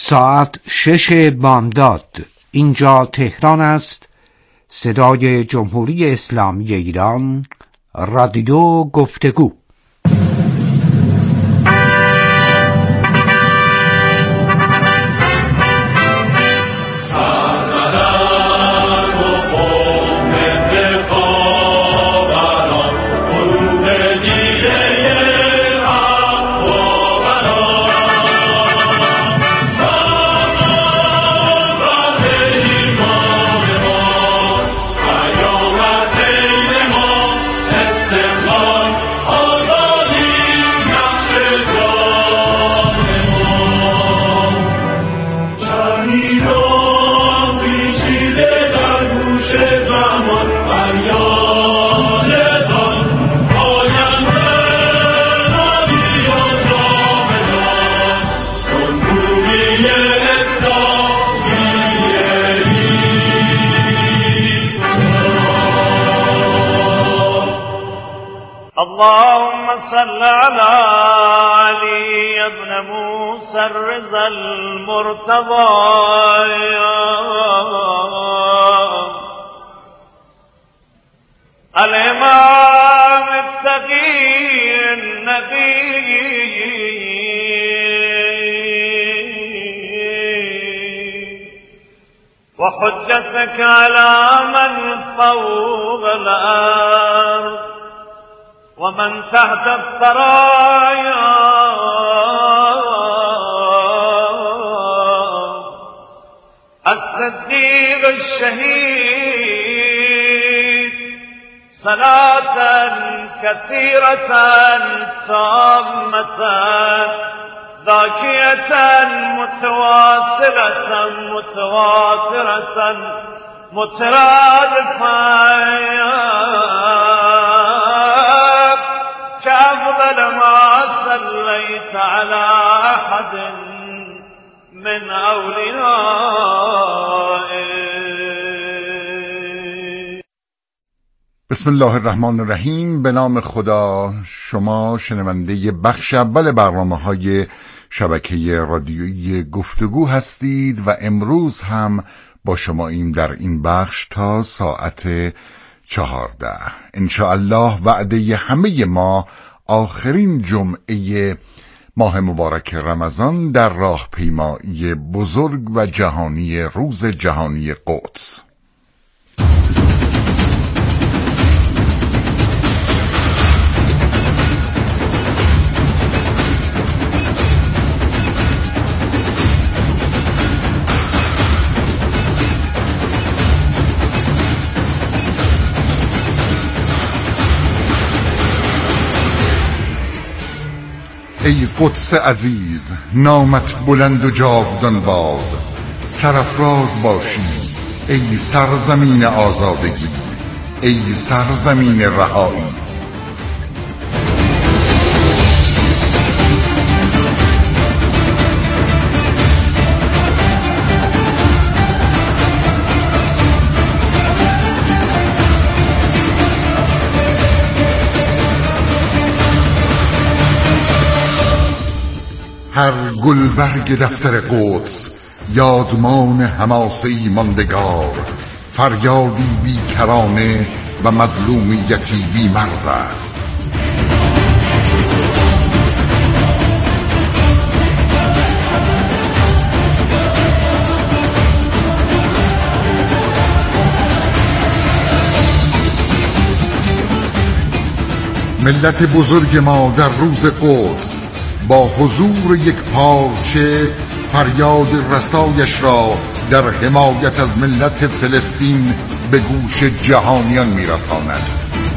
ساعت 6 بامداد. اینجا تهران است. صدای جمهوری اسلامی ایران، رادیو گفتگو. اللهم صل على علي بن موسى الرضا المرتضى الإمام التقي النبي وحجتك على من فوق الأرض ومن تحت الثرايا الصديق الشهيد صلاة كثيرة تامة ذاكية متواصلة متواترة مترادفة كأفضل ما صليت على أحد من أوليائك. بسم الله الرحمن الرحیم. به نام خدا. شما شنونده بخش اول برنامه‌های شبکه رادیویی گفتگو هستید و امروز هم با شما ایم در این بخش تا ساعت 14. انشاءالله وعده همه ما آخرین جمعه ماه مبارک رمضان در راهپیمایی بزرگ و جهانی روز جهانی قدس. ای قدس عزیز، نامت بلند و جاودان باد، سرافراز باشی ای سرزمین آزادگی، ای سرزمین رهایی. هر گلبرگ دفتر قدس یادمان حماسه‌ای ماندگار، فریادی بیکرانه و مظلومیتی بی مرز است. ملت بزرگ ما در روز قدس با حضور یک پارچه فریاد رسایش را در حمایت از ملت فلسطین به گوش جهانیان می‌رساند.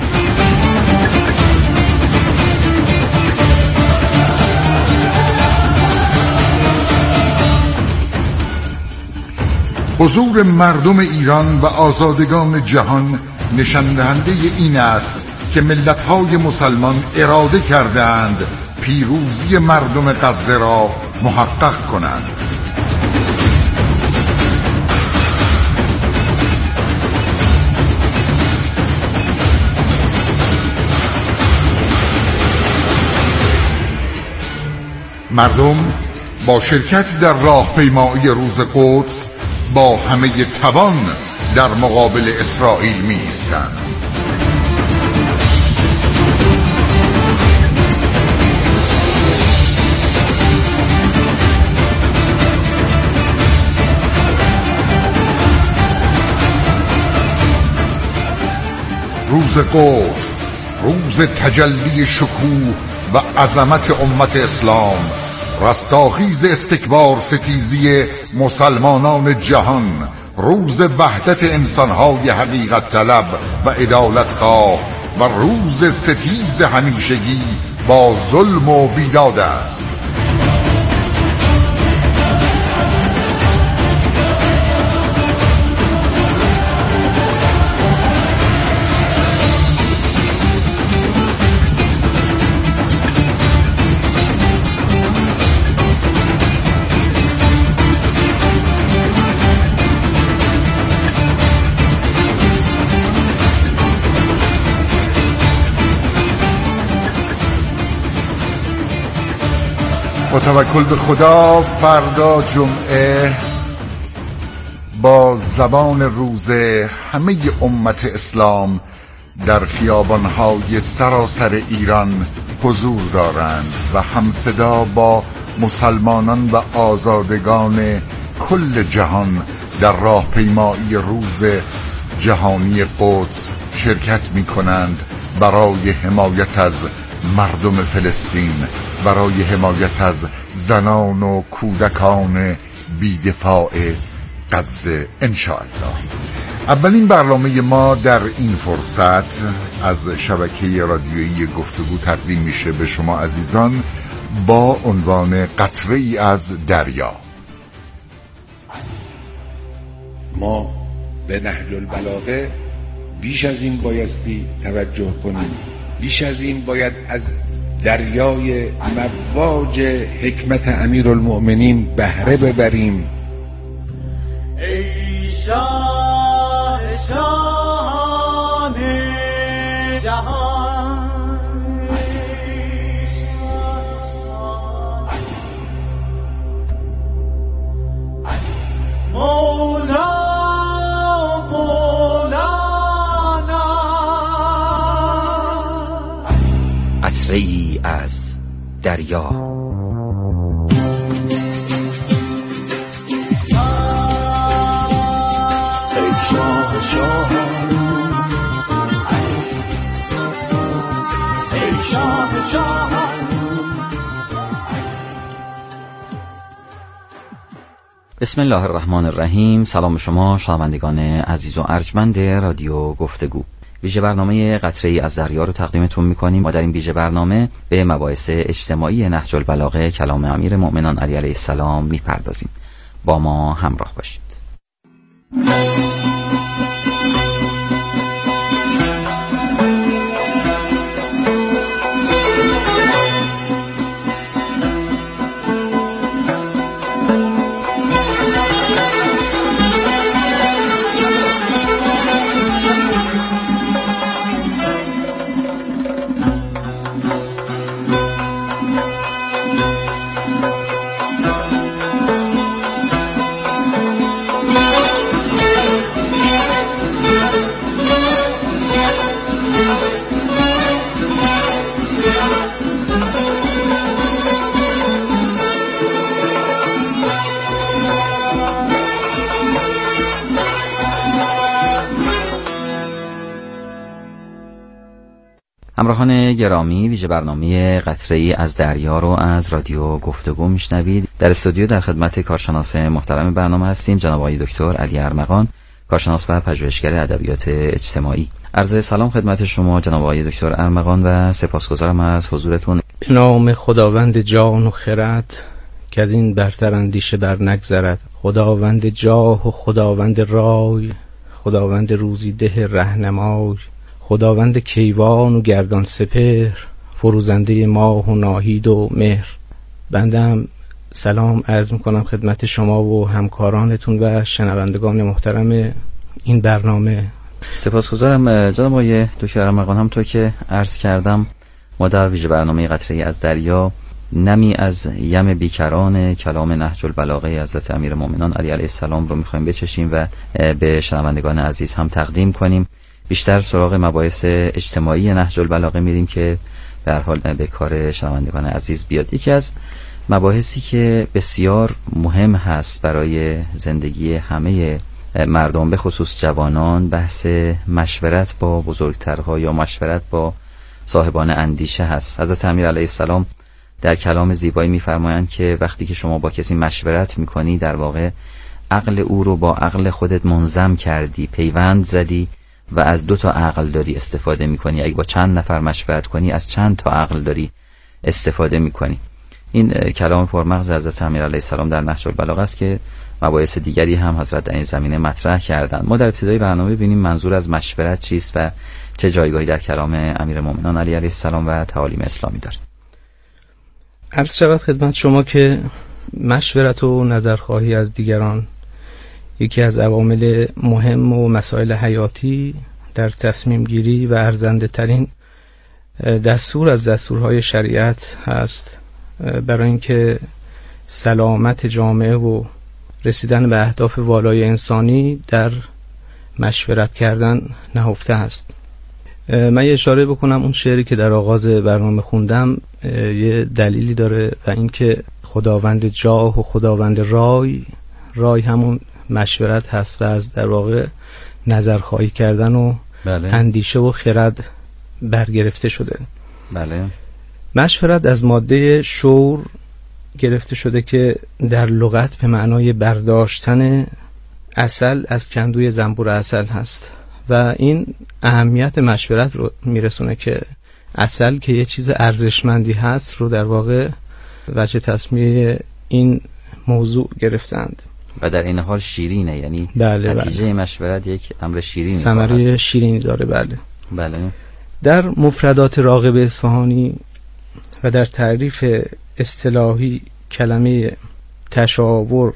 حضور مردم ایران و آزادگان جهان نشان دهنده این است که ملت‌های مسلمان اراده کردند پیروزی مردم غزه را محقق کنند. مردم با شرکت در راهپیمایی روز قدس با همه توان در مقابل اسرائیل می ایستند. روز قدس، روز تجلی شکوه و عظمت امت اسلام، رستاخیز استکبار ستیزی مسلمانان جهان، روز وحدت انسانهای حقیقت طلب و عدالتخواه و روز ستیز همیشگی با ظلم و بیداد است. با توکل به خدا فردا جمعه با زبان روزه همه امت اسلام در خیابانهای سراسر ایران حضور دارند و همصدا با مسلمانان و آزادگان کل جهان در راهپیمایی روز جهانی قدس شرکت می کنند برای حمایت از مردم فلسطین، برای حمایت از زنان و کودکان بی‌دفاع غزه انشاءالله. اولین برنامه ما در این فرصت از شبکه رادیویی گفتگو تقدیم میشه به شما عزیزان با عنوان قطره‌ای از دریا. ما به نهج البلاغه بیش از این بایستی توجه کنیم، بیش از این باید از دریای مواج حکمت امیرالمؤمنین بهره ببریم. ای شاه شاهان جهان، مولا مولانا، قطره‌ای از دریا. بسم الله الرحمن الرحیم. سلام شما شنوندگان عزیز و ارجمند رادیو گفتگو. ویژه برنامه قطره‌ای از دریا رو تقدیمتون می‌کنیم. ما در این ویژه برنامه به مباحث اجتماعی نهج البلاغه کلام امیر مؤمنان علی علیه السلام می‌پردازیم. با ما همراه باشید. همراهان گرامی، ویژه برنامه قطره‌ای از دریا رو از رادیو گفتگو میشنوید. در استودیو در خدمت کارشناس محترم برنامه هستیم، جناب آقای دکتر علی ارمغان، کارشناس و پژوهشگر ادبیات اجتماعی. عرض سلام خدمت شما جناب آقای دکتر ارمغان و سپاسگزارم از حضورتون. به نام خداوند جان و خرد که از این برتر اندیشه بر نگذرد، خداوند جاه و خداوند رای، خداوند روزی ده رهنمای، خداوند کیوان و گردان سپهر، فروزنده ماه و ناهید و مهر. بندم سلام عرض میکنم خدمت شما و همکارانتون و شنوندگان محترم این برنامه. سپاسگزارم جناب آقای دکتر ارمغان. همونطور که عرض کردم ما در ویژه برنامه قطره‌ای از دریا نمی از یم بیکران کلام نهج البلاغه حضرت امیرالمومنین علی علیه السلام رو میخوایم بچشیم و به شنوندگان عزیز هم تقدیم کنیم. بیشتر سراغ مباحث اجتماعی نهج البلاغه میریم که به هر حال به کار شنوندگان عزیز بیاد. یکی از مباحثی که بسیار مهم هست برای زندگی همه مردم، به خصوص جوانان، بحث مشورت با بزرگترها یا مشورت با صاحبان اندیشه هست. حضرت امیر علیه السلام در کلام زیبایی میفرمایند که وقتی که شما با کسی مشورت میکنی در واقع عقل او رو با عقل خودت منظم کردی، پیوند زدی و از 2 تا عقل داری استفاده میکنی. اگه با چند نفر مشورت کنی از چند تا عقل داری استفاده میکنی. این کلام پرمغز حضرت امیر علیه السلام در نهج البلاغه است که مباحث دیگری هم حضرت در این زمینه مطرح کردند. ما در ابتدای برنامه ببینیم منظور از مشورت چیست و چه جایگاهی در کلام امیرالمومنین علی علیه السلام و تعالیم اسلامی داره. عرض شود خدمت شما که مشورت و نظرخواهی از دیگران یکی از عوامل مهم و مسائل حیاتی در تصمیم گیری و ارزنده ترین دستور از دستورهای شریعت هست برای اینکه سلامت جامعه و رسیدن به اهداف والای انسانی در مشورت کردن نهفته است. من یه اشاره بکنم اون شعری که در آغاز برنامه خوندم یه دلیلی داره و اینکه خداوند جاه و خداوند رای همون مشورت هست و از در واقع نظرخواهی کردن و اندیشه و خرد برگرفته شده. بله. مشورت از ماده شور گرفته شده که در لغت به معنای برداشتن عسل از کندوی زنبور عسل هست و این اهمیت مشورت رو میرسونه که عسل که یه چیز ارزشمندی هست رو در واقع وجه تسمیه این موضوع گرفتند و در این حال شیرینه، یعنی نتیجه مشورت یک امر شیرین ثمره شیرینی داره. بله. در مفردات راغب اصفهانی و در تعریف اصطلاحی کلمه تشاور،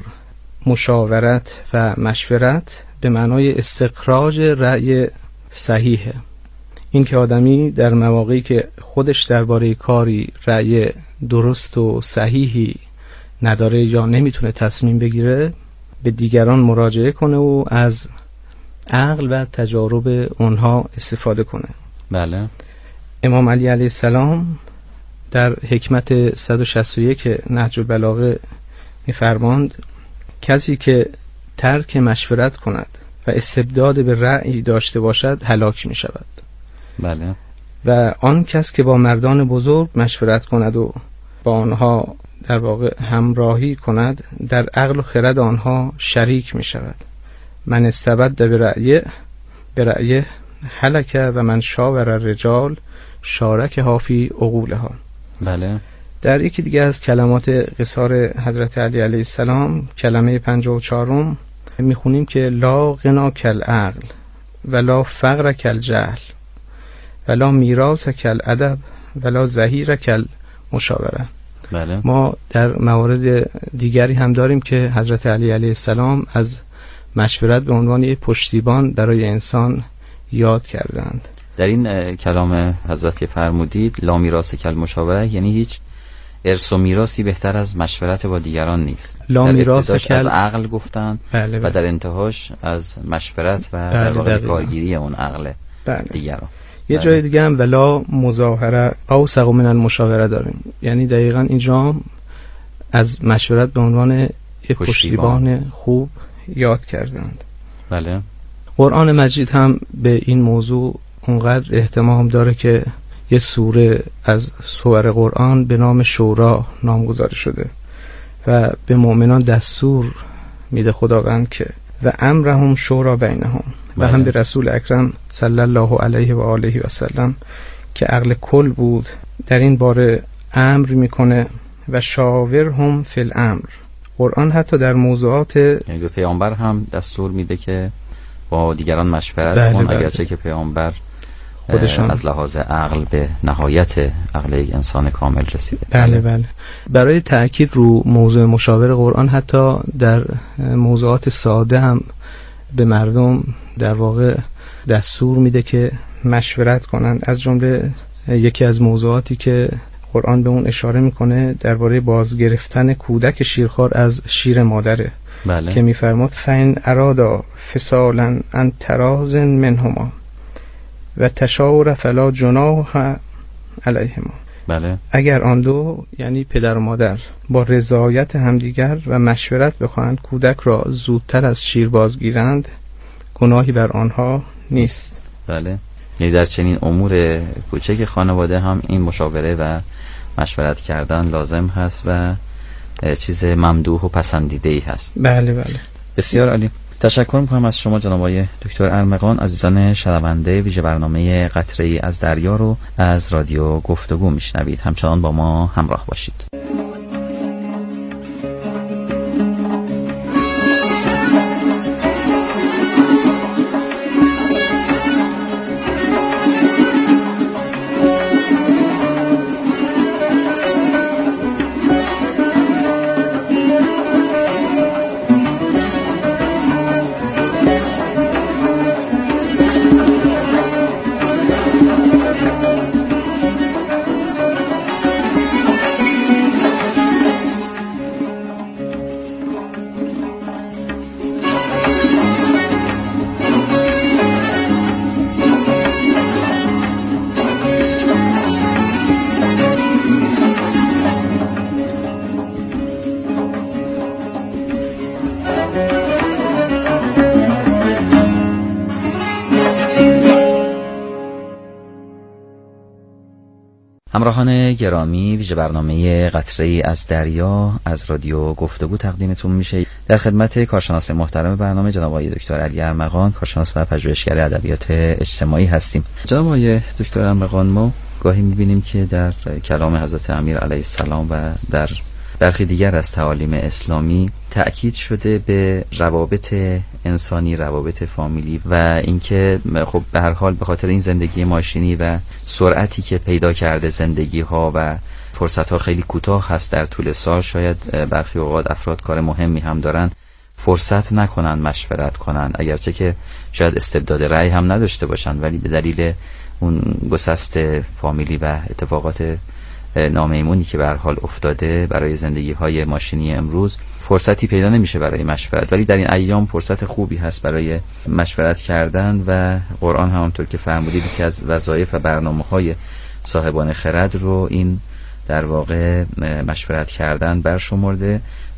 مشاورت و مشورت به معنای استخراج رأی صحیحه. این که آدمی در مواقعی که خودش درباره کاری رأی درست و صحیحی نداره یا نمیتونه تصمیم بگیره به دیگران مراجعه کنه و از عقل و تجارب اونها استفاده کنه. بله. امام علی علیه السلام در حکمت 161 نهج البلاغه می‌فرماند کسی که ترک مشورت کند و استبداد به رأی داشته باشد هلاک می شود. بله. و آن کس که با مردان بزرگ مشورت کند و با آنها در واقع همراهی کند در عقل و خرد آنها شریک می شود. من استبد به رأیه هلک و من شاور الرجال شارک هافی عقولها. بله. در یکی دیگه از کلمات قصار حضرت علی علیه السلام کلمه 54 میخونیم که لا غنا کل عقل ولا فقر کل جهل ولا میراث کل ادب ولا زهیر کل مشاوره. بله. ما در موارد دیگری هم داریم که حضرت علی علیه السلام از مشورت به عنوان یک پشتیبان برای انسان یاد کردند. در این کلام حضرت که فرمودید لا میراث کل مشاوره یعنی هیچ ارث و میراثی بهتر از مشورت با دیگران نیست. لا میراث کل از عقل گفتن. بله. و در انتهاش از مشورت و در واقع کارگیری اون عقل دیگران. یه جای دیگه هم ولا مظاهره او سق من المشاوره داریم، یعنی دقیقاً اینجا از مشورت به عنوان یک پشتیبان خوب یاد کردند. بله. قرآن مجید هم به این موضوع اونقدر اهتمام داره که یه سوره از سور قرآن به نام شورا نامگذاری شده و به مؤمنان دستور میده خداوند که و امرهم شورا بینهم و هم به رسول اکرم صلی الله علیه و آله و سلم که عقل کل بود در این باره امر میکنه و شاورهم فی الامر. قرآن حتی در موضوعات یعنی به پیامبر هم دستور میده که با دیگران مشورت کن، اگرچه که پیامبر خودشان از لحاظ عقل به نهایت عقل یک انسان کامل رسیده. بله. برای تأکید رو موضوع مشاور قرآن حتی در موضوعات ساده هم به مردم در واقع دستور میده که مشورت کنند. از جمله یکی از موضوعاتی که قرآن به اون اشاره میکنه درباره بازگرفتن کودک شیرخوار از شیر مادره. بله. که میفرماد فین ارادا فصالا عن تراض منهما و تشاور فلا جناح علیهما. بله. اگر آن دو یعنی پدر و مادر با رضایت همدیگر و مشورت بخواهند کودک را زودتر از شیر بازگیرند، گناهی بر آنها نیست. بله. یعنی در چنین امور کوچک خانواده هم این مشاوره و مشورت کردن لازم هست و چیز ممدوح و پسندیده‌ای هست. بله بله. بسیار عالی. تشکر می‌کنم از شما جناب آقای دکتر ارمغان. عزیزان شنونده، ویژه برنامه قطره‌ای از دریا رو از رادیو گفتگو میشنوید. همچنان با ما همراه باشید. همراهان گرامی، ویژه برنامه قطره‌ای از دریا از رادیو گفتگو تقدیمتون میشه. در خدمت کارشناس محترم برنامه جناب آقای دکتر علی ارمغان، کارشناس و پژوهشگر ادبیات اجتماعی هستیم. جناب آقای دکتر ارمغان، ما گاهی میبینیم که در کلام حضرت امیر علیه السلام و در برخی دیگر از تعالیم اسلامی تأکید شده به روابط انسانی، روابط فامیلی و اینکه خب به هر حال به خاطر این زندگی ماشینی و سرعتی که پیدا کرده زندگی ها و فرصت ها خیلی کوتاه هست در طول سال، شاید برخی اوقات افراد کار مهمی هم دارن فرصت نکنن مشورت کنن، اگرچه که شاید استبداد رأی هم نداشته باشن، ولی به دلیل اون گسست فامیلی و اتفاقات نامیمونی که به هر حال افتاده برای زندگی های ماشینی امروز فرصتی پیدا نمیشه برای مشورت. ولی در این ایام فرصت خوبی هست برای مشورت کردن و قرآن همونطور که فرمودید که از وظایف و برنامه‌های صاحبان خرد رو این در واقع مشورت کردن برشمرده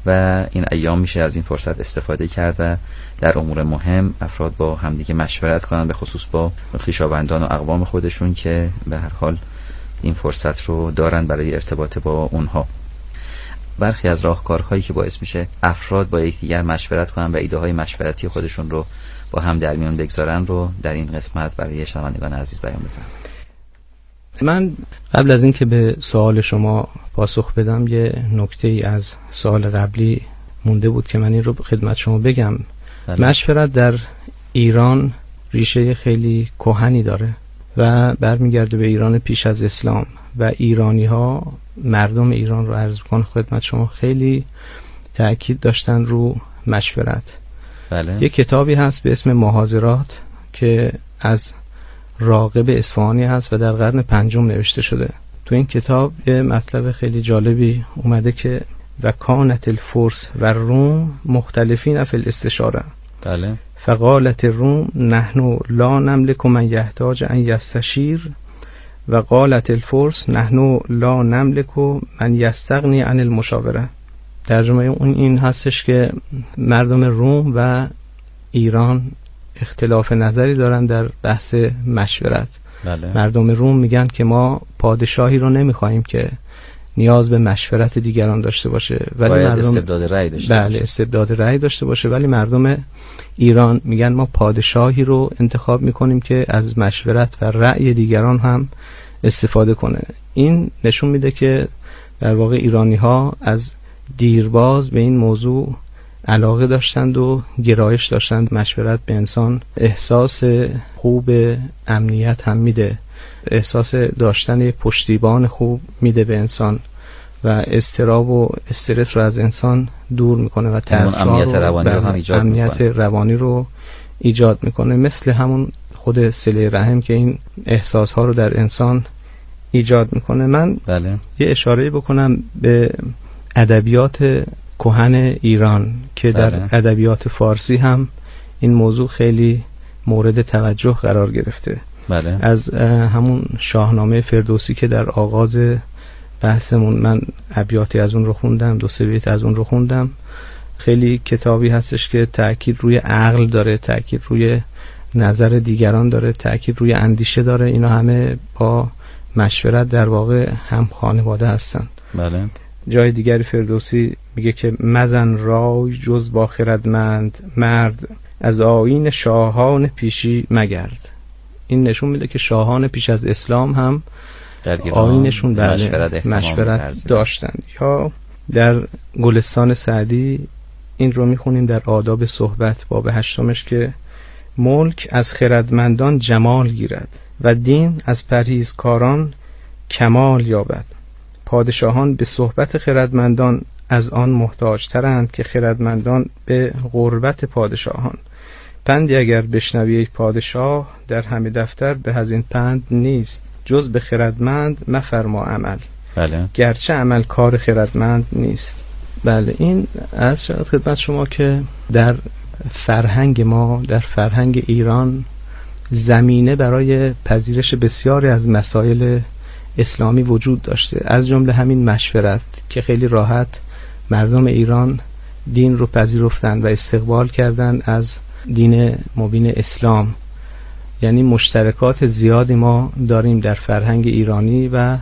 و این ایام میشه از این فرصت استفاده کرد و در امور مهم افراد با همدیگه مشورت کنن، به خصوص با خویشاوندان و اقوام خودشون که به هر حال این فرصت رو دارن برای ارتباط با اونها. برخی از راهکارهایی که باعث میشه افراد با یکدیگر مشورت کنن و ایده های مشورتی خودشون رو با هم در میان بگذارن رو در این قسمت برای شنوندگان عزیز بیان بفرمایید. من قبل از اینکه به سوال شما پاسخ بدم یه نکته ای از سوال قبلی مونده بود که من این رو خدمت شما بگم. بله. مشورت در ایران ریشه خیلی کهنی داره و برمیگرده به ایران پیش از اسلام و ایرانی ها، مردم ایران رو عرض کنم خدمت شما، خیلی تأکید داشتن رو مشورت. بله. یه کتابی هست به اسم محاضرات که از راغب اصفهانی هست و در قرن 5 نوشته شده. تو این کتاب یه مطلب خیلی جالبی اومده که و کانت الفرس و روم مختلفین فی الاستشاره. بله. فقالت الروم نحن لا نملك من یحتاج ان یستشیر و قالت الفرس نحن لا نملك من یستغنی عن المشاوره. ترجمه اون این هستش که مردم روم و ایران اختلاف نظری دارن در بحث مشورت. بله. مردم روم میگن که ما پادشاهی رو نمیخوایم که نیاز به مشورت دیگران داشته باشه، ولی مردم استبداد رأی داشته باشه. استبداد رأی داشته باشه، ولی مردم ایران میگن ما پادشاهی رو انتخاب میکنیم که از مشورت و رأی دیگران هم استفاده کنه. این نشون میده که در واقع ایرانی ها از دیرباز به این موضوع علاقه داشتند و گرایش داشتند. مشورت به انسان احساس خوب امنیت هم میده، احساس داشتن پشتیبان خوب میده به انسان و اضطراب و استرس رو از انسان دور میکنه و امنیت روانی رو ایجاد میکنه. مثل همون خود صله رحم که این احساس ها رو در انسان ایجاد میکنه. من بله. یه اشاره بکنم به ادبیات کهن ایران که در ادبیات فارسی هم این موضوع خیلی مورد توجه قرار گرفته. بله. از همون شاهنامه فردوسی که در آغاز بحثمون من ابیاتی از اون رو خوندم، 2-3 بیت از اون رو خوندم. خیلی کتابی هستش که تأکید روی عقل داره، تأکید روی نظر دیگران داره، تأکید روی اندیشه داره. اینا همه با مشورت در واقع هم خانواده هستن. بله. جای دیگری فردوسی میگه که مزن رای جز با خردمند مرد، از آیین شاهان پیشی مگرد. این نشون میده که شاهان پیش از اسلام هم آیینشون مشورت داشتند. یا در گلستان سعدی این رو میخونیم در آداب صحبت باب 8 که ملک از خردمندان جمال گیرد و دین از پرهیزکاران کمال یابد. پادشاهان به صحبت خردمندان از آن محتاج ترند که خردمندان به غربت پادشاهان. پندی اگر بشنوی یک پادشاه، در همه دفتر به هزین پند نیست، جز به خردمند مفرما عمل. بله. گرچه عمل کار خردمند نیست. بله، این عرض شد خدمت شما که در فرهنگ ما، در فرهنگ ایران، زمینه برای پذیرش بسیاری از مسائل اسلامی وجود داشته، از جمله همین مشورت که خیلی راحت مردم ایران دین رو پذیرفتن و استقبال کردن از دین مبین اسلام. یعنی مشترکات زیادی ما داریم در فرهنگ ایرانی و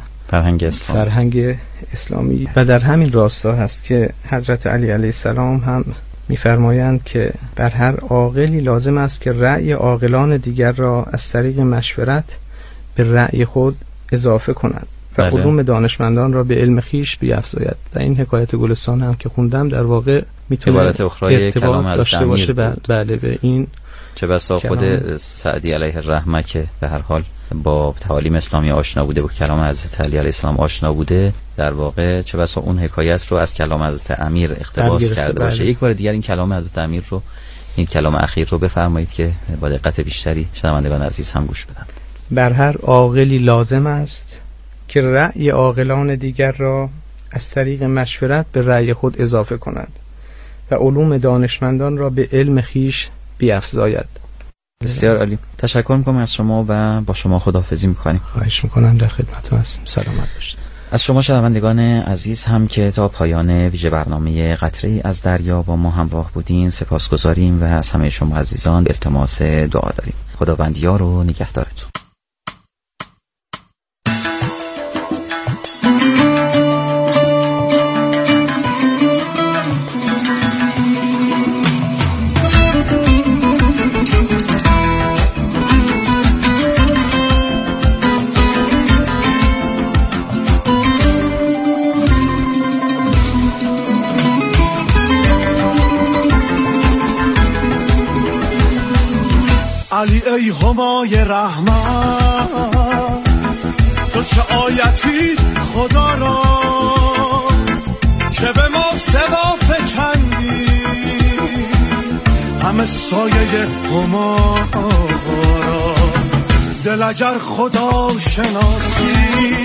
فرهنگ اسلامی و در همین راستا هست که حضرت علی علیه السلام هم می‌فرمایند که بر هر عاقلی لازم است که رأی عاقلان دیگر را از طریق مشورت به رأی خود اضافه کند و علوم دانشمندان را به علم خیش بیفزاید. و این حکایت گلستان هم که خوندم در واقع میتونه ارتباط داشته باشه. بله، به این چه بسا خود سعدی علیه الرحمه که به هر حال با تعالیم اسلامی آشنا بوده و کلام حضرت علی علیه السلام آشنا بوده، در واقع چه بسا اون حکایت رو از کلام حضرت امیر اقتباس کرده باشه. یک بار دیگر این کلام حضرت امیر رو، این کلام اخیر رو بفرمایید که با دقت بیشتری شنوندگان عزیز هم گوش بدن. بر هر عاقلی لازم است که رأی عاقلان دیگر را از طریق مشورت به رأی خود اضافه کند و علوم دانشمندان را به علم خیش بیفزاید. بسیار عالی. تشکر میکنم از شما و با شما خداحافظی میکنیم. خواهش میکنم، در خدمتتون هستم. سلامت باشید. از شما شنوندگان عزیز هم که تا پایان ویژه برنامه قطره‌ای از دریا با ما همراه بودین سپاسگزاریم و از همه شما عزیزان التماس دعا داریم. خداوندیار و نگهدارتون. علی ای همای رحمت، تو چه آیتی خدا را که به ما سوا فکندی، همه سایه هما را دل اگر خدا شناسی،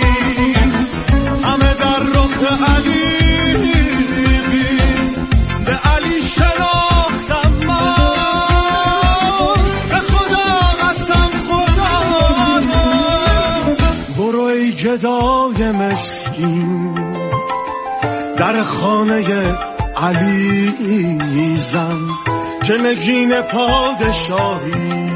همه در رخ علی بین، به علی شناختم من، گدای مسکین در خانه علی زن که نگین پادشاهی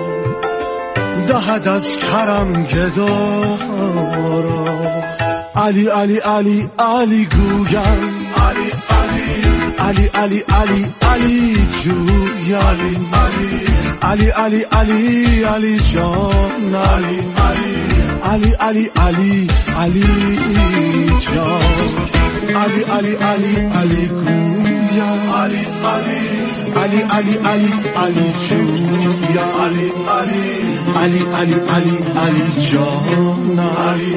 دهد از کرم گدا را. علی علی علی علی گویم، علی علی علی علی علی جویم، علی علی علی علی جان، علی علی علی علی علی جان، علی علی علی علی گویم، علی علی علی علی علی جویم، علی علی علی علی علی جان، علی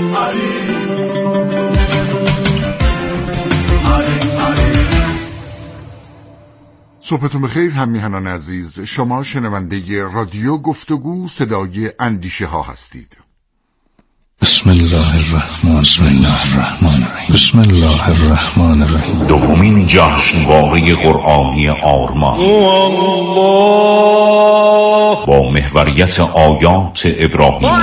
صبحتون بخیر هم میهنان عزیز. شما شنونده رادیو گفتگو صدای اندیشه ها هستید. بسم الله الرحمن الرحیم. بسم الله الرحمن الرحیم. دومین جشنواره قرآنی آرمان با محوریت آیات ابراهیم.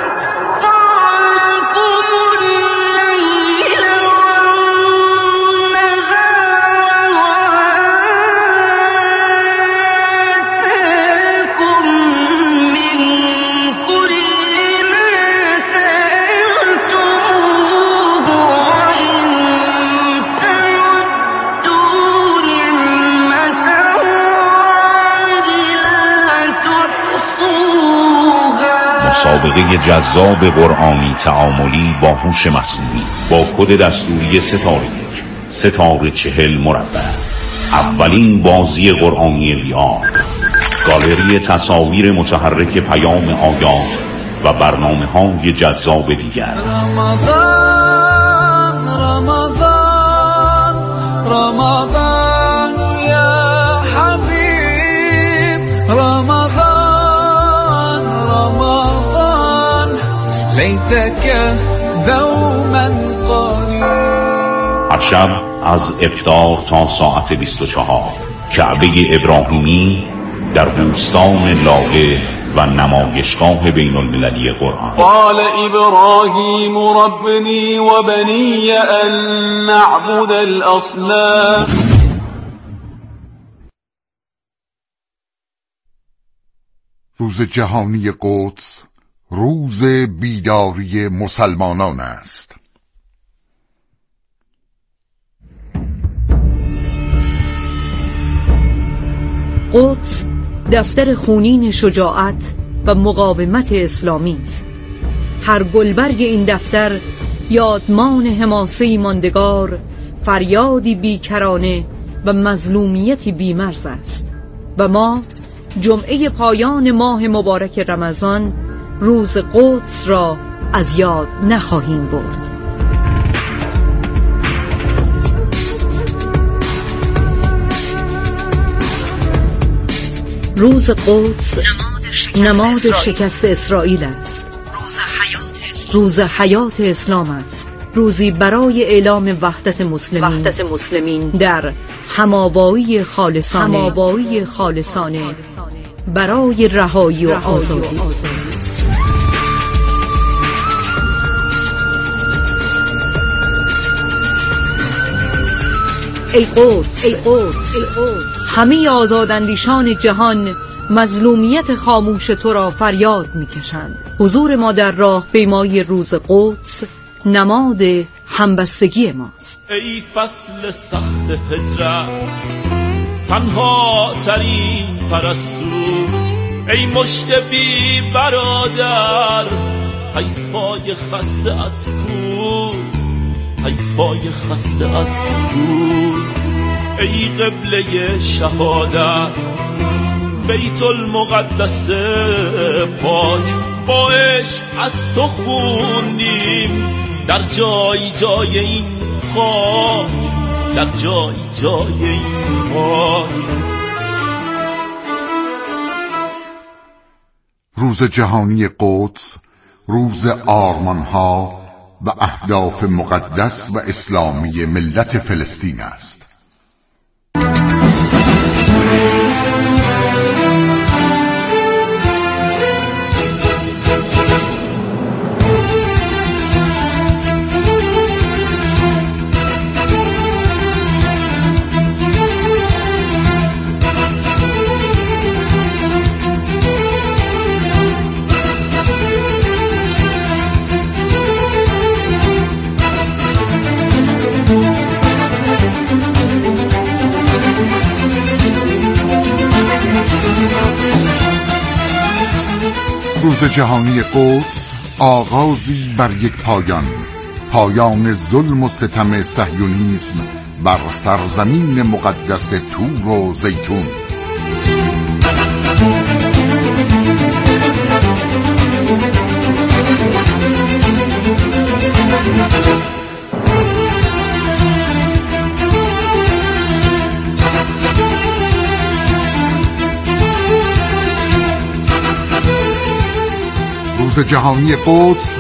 مسابقه جذاب قرآنی تعاملی با هوش مصنوعی با کد دستوری ستاره 40 مربع. اولین بازی قرآنی VR، گالری تصاویر متحرک پیام آیات و برنامه‌های جذاب دیگر. رمضان یا حبیب، رمضان لیتک دوما قریب. هر شب از افطار تا ساعت 24 کعبه ابراهیمی در بوستان لاله و نمایشگاه بین المللی قرآن. قال ابراهیم ربنی و بنی ان نعبد الاصنام. روز جهانی قدس روز بیداری مسلمانان است. قدس دفتر خونین شجاعت و مقاومت اسلامی است. هر گلبرگ این دفتر یادمان حماسه‌ای ماندگار، فریادی بیکرانه و مظلومیتی بیمرز است و ما جمعه پایان ماه مبارک رمضان روز قدس را از یاد نخواهیم برد. روز قدس نماد شکست اسرائیل است. روز حیات اسلام است. روزی برای اعلام وحدت مسلمین در هماوایی خالصانه برای رهایی و آزادی. ای قدس، همه آزاداندیشان جهان مظلومیت خاموش تو را فریاد می‌کشند. حضور ما در راه پیمای روز قدس نماد همبستگی ماست. ای فصل سخت هجرت، تنها ترین پرستو، ای مشت بی برادر، حیفای خسته‌ات کو، حیفای خسته‌ات کو. ای قبله شهادت، بیت المقدس پاک، با عشق از تو خوندیم در جای جای این خاک، در جای جای این خاک. روز جهانی قدس روز آرمان‌ها و اهداف مقدس و اسلامی ملت فلسطین است. روز جهانی قدس آغازی بر یک پایان ظلم و ستم صهیونیسم بر سرزمین مقدس تور و زیتون. روز جهانی قدس